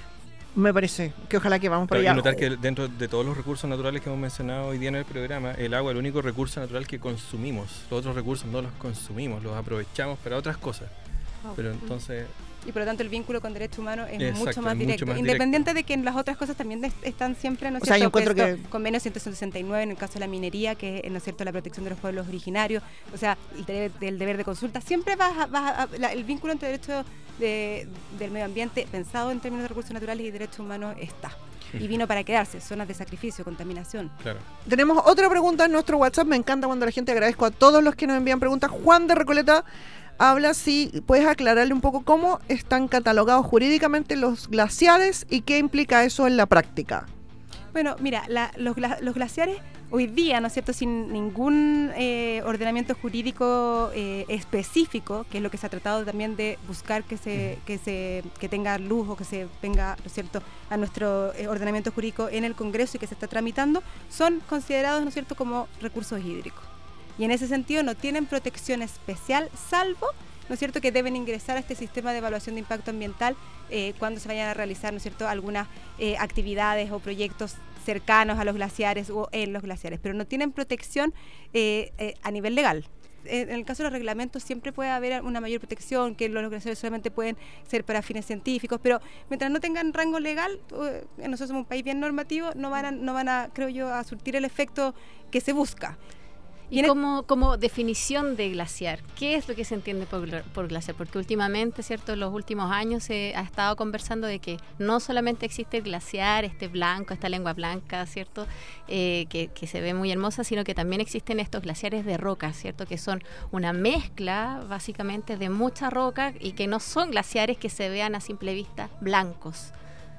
B: Me parece que ojalá que vamos por allá.
D: Y notar que dentro de todos los recursos naturales que hemos mencionado hoy día en el programa, el agua es el único recurso natural que consumimos. Los otros recursos no los consumimos, los aprovechamos para otras cosas. Pero entonces...
E: Y por lo tanto el vínculo con derechos humanos es mucho más directo, independiente de que en las otras cosas también están siempre, ¿no es cierto?,
B: yo encuentro que
E: convenio 169 en el caso de la minería, que es, ¿no es cierto?, la protección de los pueblos originarios, o sea, el deber de consulta, siempre el vínculo entre derechos del medio ambiente pensado en términos de recursos naturales y derechos humanos está. Y vino para quedarse, zonas de sacrificio, contaminación.
D: Claro.
B: Tenemos otra pregunta en nuestro WhatsApp, me encanta cuando la gente, agradezco a todos los que nos envían preguntas. Juan de Recoleta habla, si puedes aclararle un poco cómo están catalogados jurídicamente los glaciares y qué implica eso en la práctica.
E: Bueno, mira, los glaciares hoy día, ¿no es cierto?, sin ningún ordenamiento jurídico específico, que es lo que se ha tratado también de buscar que tenga luz o que se venga, ¿no es cierto?, a nuestro ordenamiento jurídico en el Congreso y que se está tramitando, son considerados, ¿no es cierto?, como recursos hídricos. Y en ese sentido no tienen protección especial, salvo ¿no es cierto?, que deben ingresar a este sistema de evaluación de impacto ambiental cuando se vayan a realizar, ¿no es cierto?, algunas actividades o proyectos cercanos a los glaciares o en los glaciares, pero no tienen protección a nivel legal. En el caso de los reglamentos siempre puede haber una mayor protección, que los glaciares solamente pueden ser para fines científicos, pero mientras no tengan rango legal, nosotros somos un país bien normativo, no van a, creo yo, a surtir el efecto que se busca.
C: Y como definición de glaciar, ¿qué es lo que se entiende por glaciar? Porque últimamente, ¿cierto?, en los últimos años se ha estado conversando de que no solamente existe el glaciar, este blanco, esta lengua blanca, ¿cierto?, que se ve muy hermosa, sino que también existen estos glaciares de roca, ¿cierto?, que son una mezcla, básicamente, de mucha roca y que no son glaciares que se vean a simple vista blancos.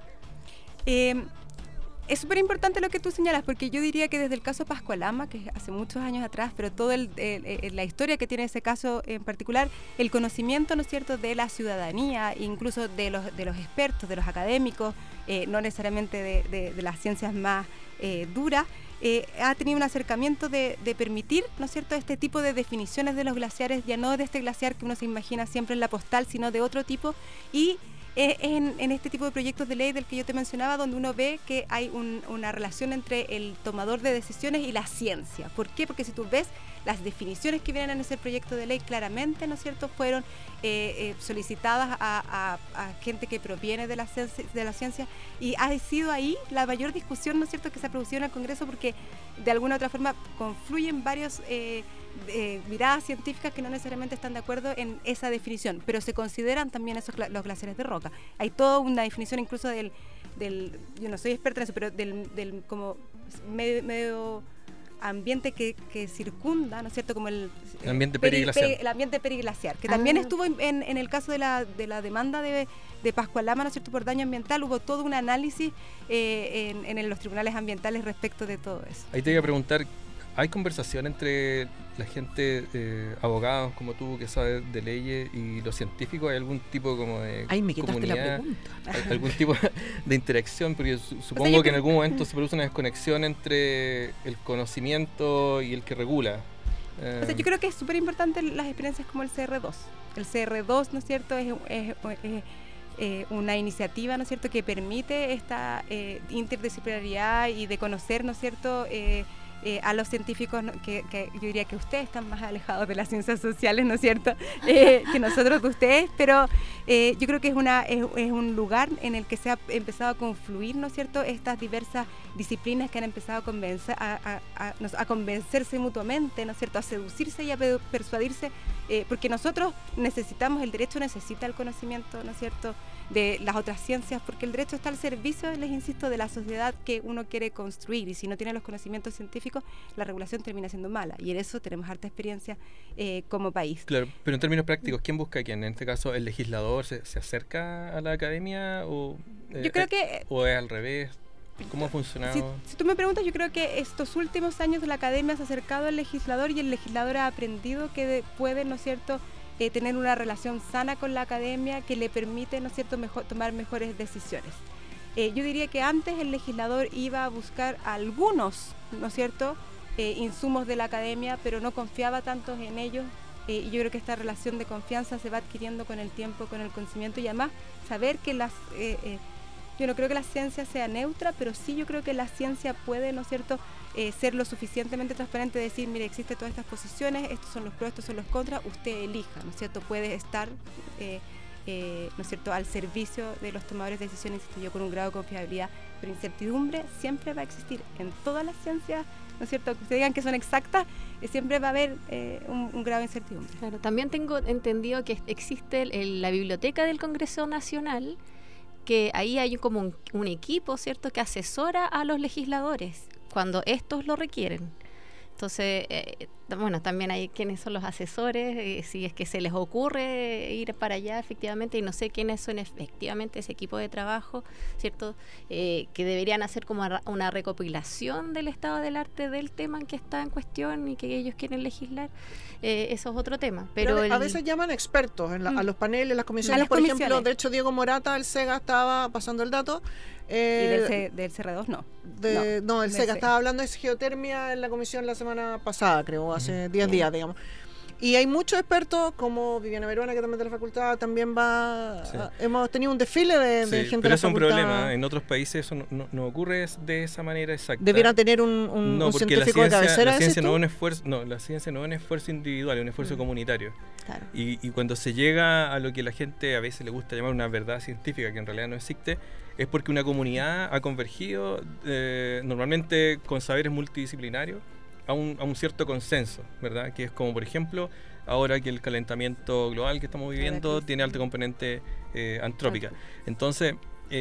E: Es súper importante lo que tú señalas, porque yo diría que desde el caso Pascua-Lama, que es hace muchos años atrás, pero toda la historia que tiene ese caso en particular, el conocimiento, ¿no es cierto?, de la ciudadanía, incluso de los expertos, de los académicos, no necesariamente de las ciencias más duras, ha tenido un acercamiento de permitir, ¿no es cierto?, este tipo de definiciones de los glaciares, ya no de este glaciar que uno se imagina siempre en la postal, sino de otro tipo, y en este tipo de proyectos de ley del que yo te mencionaba, donde uno ve que hay una relación entre el tomador de decisiones y la ciencia. ¿Por qué? Porque si tú ves las definiciones que vienen en ese proyecto de ley, claramente, ¿no es cierto?, fueron solicitadas a gente que proviene de la ciencia, y ha sido ahí la mayor discusión, ¿no es cierto?, que se ha producido en el Congreso, porque de alguna u otra forma confluyen varios miradas científicas que no necesariamente están de acuerdo en esa definición, pero se consideran también los glaciares de roca. Hay toda una definición incluso del yo no soy experta en eso, pero del como medio ambiente que circunda, ¿no es cierto?, como el
D: ambiente periglaciar.
E: El ambiente periglaciar, que también estuvo en el caso de la demanda de Pascua-Lama, ¿no es cierto?, por daño ambiental. Hubo todo un análisis en los tribunales ambientales respecto de todo eso.
D: Ahí te iba a preguntar, ¿hay conversación entre la gente, abogados como tú, que sabes de leyes, y los científicos? ¿Hay algún tipo como de
B: me quitaste
D: comunidad?
B: la pregunta.
D: ¿Algún tipo de interacción? Porque supongo que en algún momento se produce una desconexión entre el conocimiento y el que regula.
E: O sea, yo creo que es súper importante las experiencias como el CR2. El CR2, ¿no es cierto?, es una iniciativa, ¿no es cierto?, que permite esta interdisciplinaridad y de conocer, ¿no es cierto?, a los científicos, ¿no?, que yo diría que ustedes están más alejados de las ciencias sociales, ¿no es cierto?, que nosotros de ustedes, pero yo creo que es un lugar en el que se ha empezado a confluir, ¿no es cierto?, estas diversas disciplinas que han empezado a convencerse mutuamente, ¿no es cierto?, a seducirse y a persuadirse, porque nosotros necesitamos, el derecho necesita el conocimiento, ¿no es cierto?, de las otras ciencias, porque el derecho está al servicio, les insisto, de la sociedad que uno quiere construir, y si no tiene los conocimientos científicos, la regulación termina siendo mala, y en eso tenemos harta experiencia como país.
D: Claro, pero en términos prácticos, ¿quién busca a quién? En este caso, ¿el legislador se acerca a la academia o,
E: yo creo que,
D: o es al revés? ¿Cómo ha funcionado?
E: Si tú me preguntas, yo creo que estos últimos años la academia se ha acercado al legislador, y el legislador ha aprendido que puede, ¿no es cierto?, tener una relación sana con la academia que le permite, ¿no es cierto?, tomar mejores decisiones. Yo diría que antes el legislador iba a buscar algunos, ¿no es cierto?, insumos de la academia, pero no confiaba tanto en ellos, y yo creo que esta relación de confianza se va adquiriendo con el tiempo, con el conocimiento, y además saber que yo no creo que la ciencia sea neutra, pero sí yo creo que la ciencia puede, ¿no es cierto?, ser lo suficientemente transparente, decir, mire, existen todas estas posiciones, estos son los pros, estos son los contras, usted elija, ¿no es cierto?, puede estar, ¿no es cierto?, al servicio de los tomadores de decisiones, insisto yo, con un grado de confiabilidad, pero incertidumbre siempre va a existir en todas las ciencias, ¿no es cierto?, que ustedes digan que son exactas, siempre va a haber un grado de incertidumbre.
C: Claro, también tengo entendido que existe la Biblioteca del Congreso Nacional, que ahí hay como un equipo, ¿cierto?, que asesora a los legisladores cuando estos lo requieren. Entonces, bueno, también hay quienes son los asesores, si es que se les ocurre ir para allá efectivamente, y no sé quiénes son efectivamente ese equipo de trabajo, ¿cierto?, que deberían hacer como una recopilación del estado del arte del tema en que está en cuestión y que ellos quieren legislar. Eso es otro tema. Pero
B: a veces llaman expertos a los paneles, las comisiones, por ejemplo, de hecho Diego Morata, el SEGA, estaba pasando el dato.
E: Y del CR2 no.
B: El SEGA estaba hablando de geotermia en la comisión la semana pasada, creo, hace 10 días, digamos. Y hay muchos expertos, como Viviana Veruana, que también de la facultad, también va...
D: Sí.
B: Hemos tenido un desfile de
D: Sí,
B: gente de
D: pero
B: la
D: es un
B: facultad.
D: problema. En otros países eso no ocurre de esa manera exacta.
B: ¿Debieran tener un
D: No, porque la
B: científico de
D: ciencia,
B: cabecera?
D: la ciencia
B: ¿decís
D: no
B: tú?
D: es un esfuerzo, la ciencia no es un esfuerzo individual, es un esfuerzo comunitario.
B: Claro.
D: Y cuando se llega a lo que la gente a veces le gusta llamar una verdad científica, que en realidad no existe, es porque una comunidad ha convergido normalmente con saberes multidisciplinarios a un cierto consenso, ¿verdad? Que es como, por ejemplo, ahora que el calentamiento global que estamos viviendo tiene alta componente antrópica. Entonces,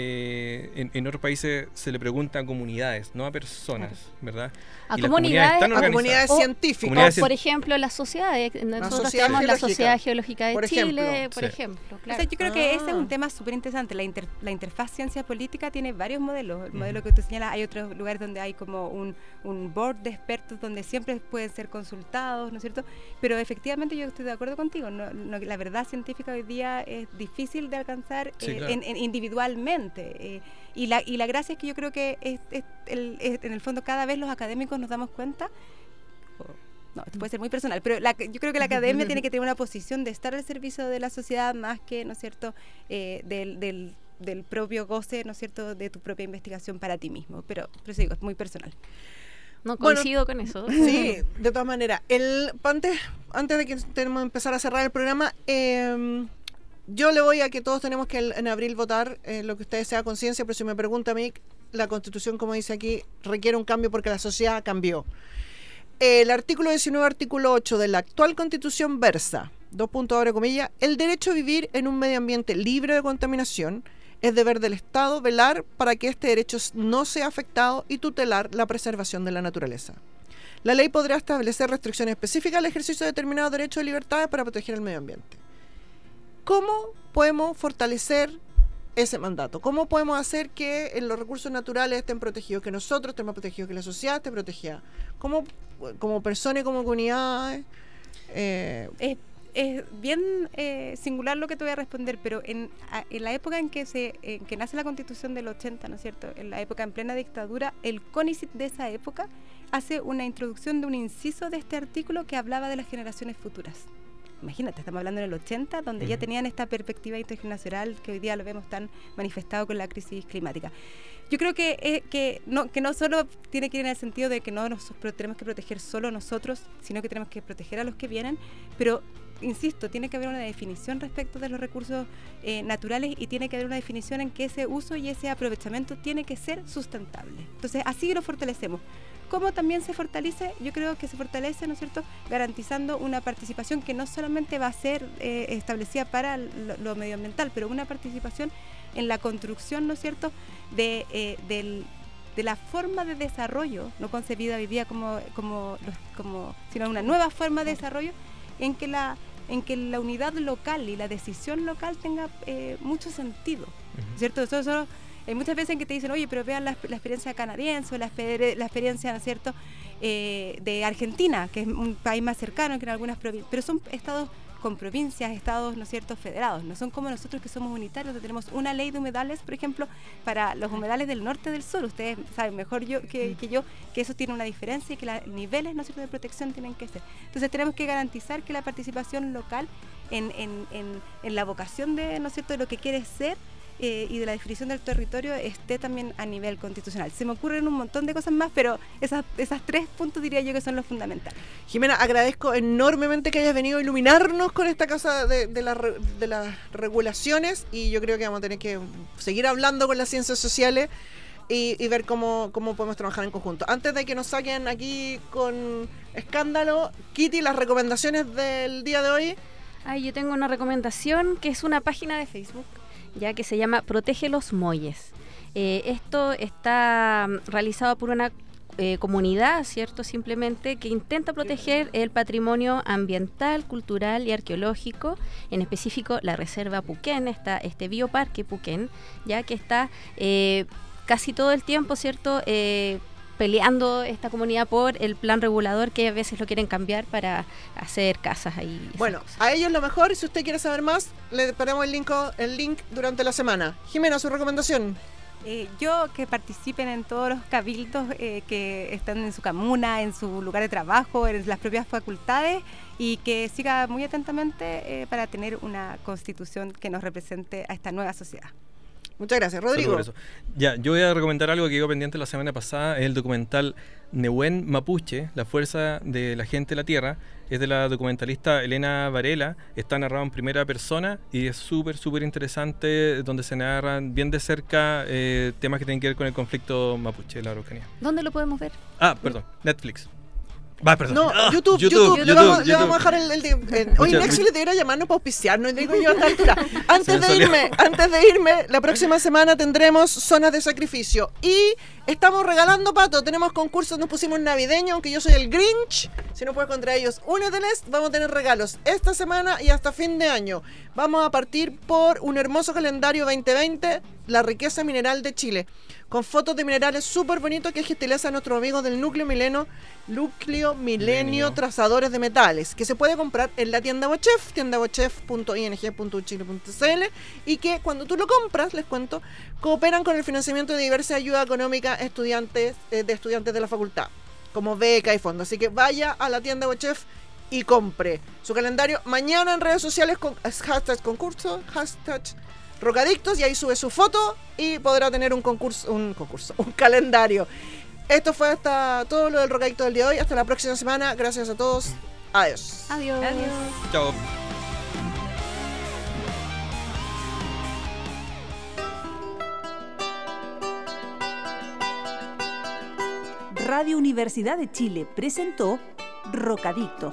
D: en otros países se le pregunta a comunidades, no a personas, ¿verdad?
C: A
D: Y las
C: comunidades,
D: están
B: A
D: organizadas.
B: comunidades
C: O-
B: científicas.
D: Comunidades
C: O, por ejemplo, las sociedades. Nosotros
B: sociedad
C: tenemos la
B: geológica,
C: Sociedad Geológica de
B: por
C: Chile,
B: ejemplo.
C: por
D: Sí.
C: ejemplo.
E: O
C: Claro.
E: sea, yo creo que ese es
B: Ah.
E: un tema súper interesante. La interfaz ciencia política tiene varios modelos. El modelo que tú señalas, hay otros lugares donde hay como un board de expertos donde siempre pueden ser consultados, ¿no es cierto? Pero efectivamente yo estoy de acuerdo contigo. La verdad científica hoy día es difícil de alcanzar
D: Sí, claro.
E: individualmente. Y la gracia es que yo creo que en el fondo cada vez los académicos nos damos cuenta. No, esto puede ser muy personal, pero yo creo que la academia tiene que tener una posición de estar al servicio de la sociedad más que, ¿no es cierto?, del propio goce, ¿no es cierto?, de tu propia investigación para ti mismo. Pero sí, digo, es muy personal.
C: No
B: Bueno,
C: coincido con eso.
B: Sí, de todas maneras. Antes de que tenemos que empezar a cerrar el programa, yo le voy a que todos tenemos que en abril votar lo que ustedes sea conciencia, pero si me pregunta a mí, la Constitución, como dice aquí, requiere un cambio porque la sociedad cambió. El artículo 19, artículo 8 de la actual Constitución versa, abre comillas, el derecho a vivir en un medio ambiente libre de contaminación. Es deber del Estado velar para que este derecho no sea afectado y tutelar la preservación de la naturaleza. La ley podrá establecer restricciones específicas al ejercicio de determinados derechos y libertades para proteger el medio ambiente. ¿Cómo podemos fortalecer ese mandato? ¿Cómo podemos hacer que los recursos naturales estén protegidos, que nosotros estemos protegidos, que la sociedad esté protegida? ¿Cómo, como personas y como comunidades?
E: Es bien singular lo que te voy a responder, pero en la época en que nace la Constitución del 80, ¿no es cierto?, en la época en plena dictadura, el CONICYT de esa época hace una introducción de un inciso de este artículo que hablaba de las generaciones futuras. Imagínate, estamos hablando en el 80, donde ya tenían esta perspectiva intergeneracional que hoy día lo vemos tan manifestado con la crisis climática. Yo creo que no solo tiene que ir en el sentido de que no tenemos que proteger solo nosotros, sino que tenemos que proteger a los que vienen, pero insisto, tiene que haber una definición respecto de los recursos naturales y tiene que haber una definición en que ese uso y ese aprovechamiento tiene que ser sustentable. Entonces, así lo fortalecemos. ¿Cómo también se fortalece? Yo creo que se fortalece, ¿no es cierto?, garantizando una participación que no solamente va a ser establecida para lo medioambiental, pero una participación en la construcción, ¿no es cierto?, de la forma de desarrollo, no concebida hoy día sino una nueva forma de desarrollo en que la unidad local y la decisión local tenga mucho sentido, ¿cierto? Eso hay muchas veces en que te dicen, oye, pero vean la experiencia canadiense o la experiencia, ¿no es cierto?, de Argentina, que es un país más cercano que en algunas provincias, pero son estados con provincias, estados, ¿no es cierto?, federados, no son como nosotros que somos unitarios, donde tenemos una ley de humedales, por ejemplo, para los humedales del norte y del sur. Ustedes saben mejor que yo que eso tiene una diferencia y que los niveles, ¿no es cierto?, de protección tienen que ser. Entonces tenemos que garantizar que la participación local en la vocación de, ¿no es cierto?, de lo que quiere ser y de la definición del territorio esté también a nivel constitucional. Se me ocurren un montón de cosas más, pero esas 3 puntos diría yo que son los fundamentales.
B: Jimena, agradezco enormemente que hayas venido a iluminarnos con esta cosa de las regulaciones, y yo creo que vamos a tener que seguir hablando con las ciencias sociales y ver cómo podemos trabajar en conjunto. Antes de que nos saquen aquí con escándalo, Kitty, las recomendaciones del día de hoy.
C: Yo tengo una recomendación que es una página de Facebook, ya que se llama Protege los Muelles. Esto está realizado por una comunidad, ¿cierto?, simplemente que intenta proteger el patrimonio ambiental, cultural y arqueológico, en específico la Reserva Puquén, este bioparque Puquén, ya que está casi todo el tiempo, ¿cierto?, peleando esta comunidad por el plan regulador, que a veces lo quieren cambiar para hacer casas ahí.
B: Bueno, a ellos lo mejor. Si usted quiere saber más, le ponemos el link durante la semana. Jimena, su recomendación.
E: Yo que participen en todos los cabildos que están en su comuna, en su lugar de trabajo, en las propias facultades, y que siga muy atentamente para tener una constitución que nos represente a esta nueva sociedad.
B: Muchas gracias, Rodrigo.
D: Por eso. Ya, yo voy a recomendar algo que quedó pendiente la semana pasada, es el documental Nehuen Mapuche, la fuerza de la gente de la tierra. Es de la documentalista Elena Varela, está narrado en primera persona y es súper interesante, donde se narran bien de cerca temas que tienen que ver con el conflicto mapuche de la Araucanía.
C: ¿Dónde lo podemos ver?
D: Perdón, Netflix. Perdón.
B: No, YouTube. Le vamos a dejar el hoy Netflix debería llamarnos para auspiciarnos, digo yo a esta altura. Antes de irme, la próxima semana tendremos zonas de sacrificio y estamos regalando, Pato, tenemos concursos, nos pusimos navideños, aunque yo soy el Grinch, si no puedes contra ellos, úneteles, vamos a tener regalos esta semana y hasta fin de año. Vamos a partir por un hermoso calendario 2020, la riqueza mineral de Chile, con fotos de minerales súper bonitos que gestileza a nuestros amigos del Núcleo Milenio Trazadores de Metales, que se puede comprar en la tienda Bochef, tiendabochef.ing.chile.cl, y que cuando tú lo compras, les cuento, cooperan con el financiamiento de diversas ayudas económicas de estudiantes de la facultad, como beca y fondos. Así que vaya a la tienda Bochef y compre su calendario mañana en redes sociales con hashtag concurso, hashtag Rocadictos, y ahí sube su foto y podrá tener un calendario. Esto fue hasta todo lo del Rocadicto del día de hoy. Hasta la próxima semana. Gracias a todos. Adiós.
C: Adiós.
D: Chao.
A: Radio Universidad de Chile presentó Rocadictos.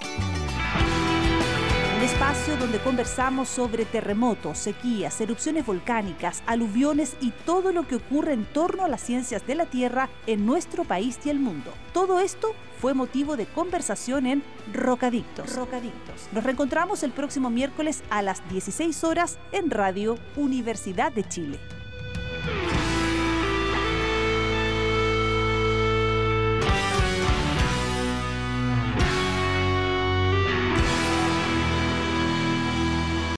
A: Un espacio donde conversamos sobre terremotos, sequías, erupciones volcánicas, aluviones y todo lo que ocurre en torno a las ciencias de la Tierra en nuestro país y el mundo. Todo esto fue motivo de conversación en Rocadictos. Nos reencontramos el próximo miércoles a las 16 horas en Radio Universidad de Chile.